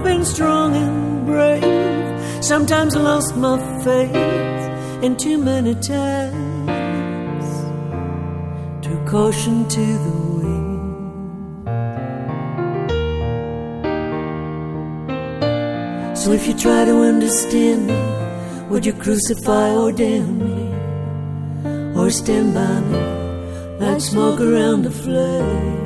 been strong and brave, sometimes lost my faith, and too many times threw caution to the wind. So if you try to understand me, would you crucify or damn me, or stand by me like smoke around a flame?